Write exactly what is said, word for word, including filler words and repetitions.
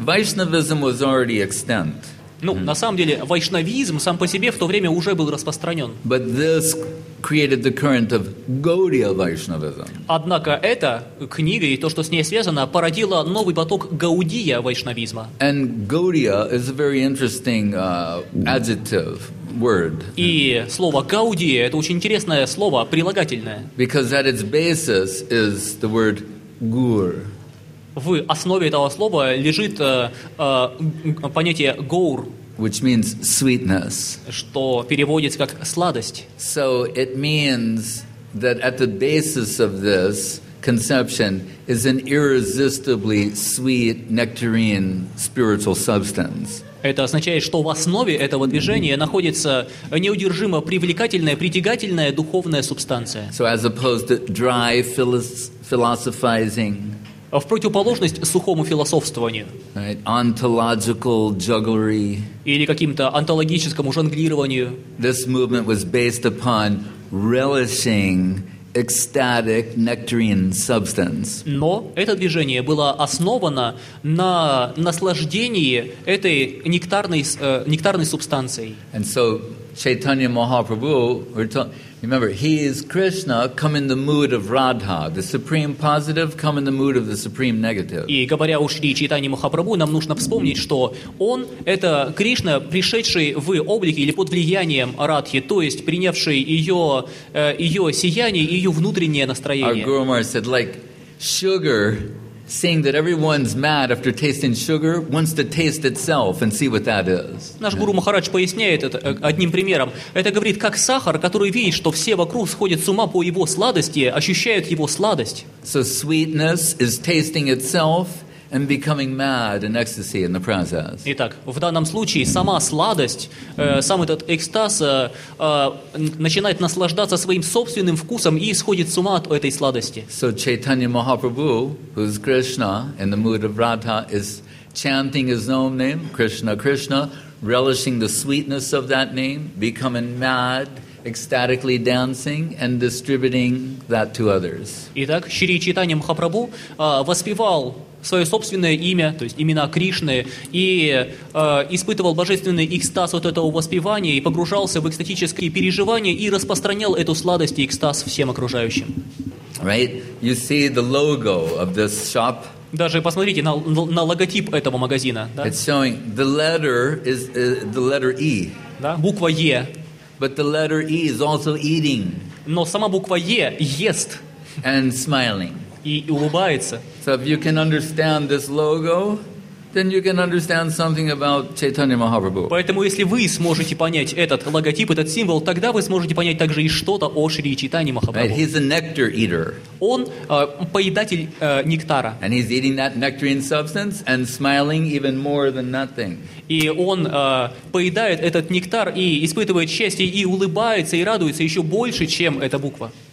Vaishnavism was already extant. Ну, на самом деле, вайшнавизм сам по себе в то время уже был распространен. But this created the current of Gaudiya Vaishnavism. Однако эта книга и то, что с ней связано, породило новый поток гаудия вайшнавизма. And Gaudiya is a very interesting uh, adjective word. И слово гаудия – это очень интересное слово, прилагательное. Because at its basis is the word gur. В основе этого слова лежит э, э, понятие гаур, which means sweetness. что переводится как сладость. So it means that at the basis of this conception is an irresistibly sweet nectarine spiritual substance. Это означает, что в основе этого движения находится неудержимо привлекательная, притягательная духовная субстанция. So as opposed to dry philosophizing, в противоположность сухому философствованию, right, ontological jugglery, или каким-то онтологическому жонглированию, this movement was based upon relishing ecstatic nectarine substance. Но это движение было основано на наслаждении этой нектарной, э, нектарной субстанцией. And so Chaitanya Mahaprabhu, we're ta- remember, he is Krishna, come in the mood of Radha, the supreme positive, come in the mood of the supreme negative. И говоря о Шри Чайтанье Махапрабху, нам нужно вспомнить, что он – это Кришна, пришедший в облике или под влиянием Радхи, то есть принявший ее, ее сияние и ее внутреннее Our настроение. Guru Maharaj said, like sugar, seeing that everyone's mad after tasting sugar, wants to taste itself and see what that is. Наш Гуру Махарадж поясняет это одним примером. Это говорит, как сахар, который видит, что все вокруг сходят с ума по его сладости, ощущают его сладость. So sweetness is tasting itself and becoming mad in ecstasy in the process. Итак, в данном случае сама сладость, э, сам этот экстаз э, э, начинает наслаждаться своим собственным вкусом и сходит с ума от этой сладости. So Chaitanya Mahaprabhu, who's Krishna in the mood of Radha, is chanting his own name, Krishna, Krishna, relishing the sweetness of that name, becoming mad, ecstatically dancing and distributing that to others. Итак, Шри Чайтанья Махапрабху э, воспевал свое собственное имя, то есть имена Кришны, и э, испытывал божественный экстаз от этого воспевания и погружался в экстатические переживания и распространял эту сладость и экстаз всем окружающим. Right? You see the logo of this shop. Даже посмотрите на, на логотип этого магазина. Да? It's showing the letter is uh, the letter E. Да? Буква Е. But the letter E is also eating. Но сама буква Е ест. And smiling. И улыбается. So if you can understand this logo, then you can understand something about Chaitanya Mahaprabhu. Поэтому, если вы сможете понять этот логотип, этот символ, тогда вы сможете понять также и что-то о Шри Чайтанье Махапрабху. Right? He's a nectar eater. Он э, поедатель э, нектара. And he's eating that nectarine substance and smiling even more than nothing. И он э, поедает этот нектар и испытывает счастье, и улыбается, и радуется еще больше, чем эта буква.